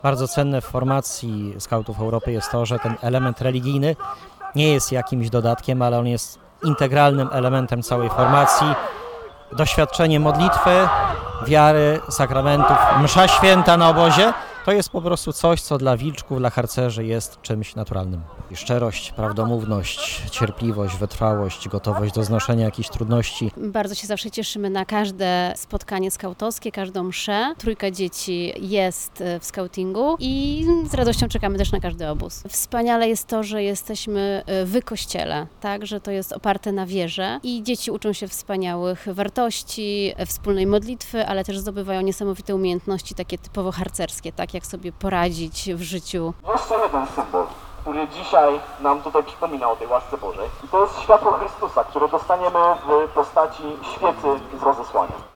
Bardzo cenne w formacji Skautów Europy jest to, że ten element religijny nie jest jakimś dodatkiem, ale on jest integralnym elementem całej formacji. Doświadczenie modlitwy, wiary, sakramentów, msza święta na obozie to jest po prostu coś, co dla wilczków, dla harcerzy jest czymś naturalnym. Szczerość, prawdomówność, cierpliwość, wytrwałość, gotowość do znoszenia jakichś trudności. Bardzo się zawsze cieszymy na każde spotkanie skautowskie, każdą mszę. Trójka dzieci jest w skautingu i z radością czekamy też na każdy obóz. Wspaniale jest to, że jesteśmy w kościele, tak, że to jest oparte na wierze i dzieci uczą się wspaniałych wartości, wspólnej modlitwy, ale też zdobywają niesamowite umiejętności takie typowo harcerskie, tak, jak sobie poradzić w życiu. Jeszcze jeden symbol, który dzisiaj nam tutaj przypomina o tej łasce Bożej. I to jest światło Chrystusa, które dostaniemy w postaci świecy z rozesłania.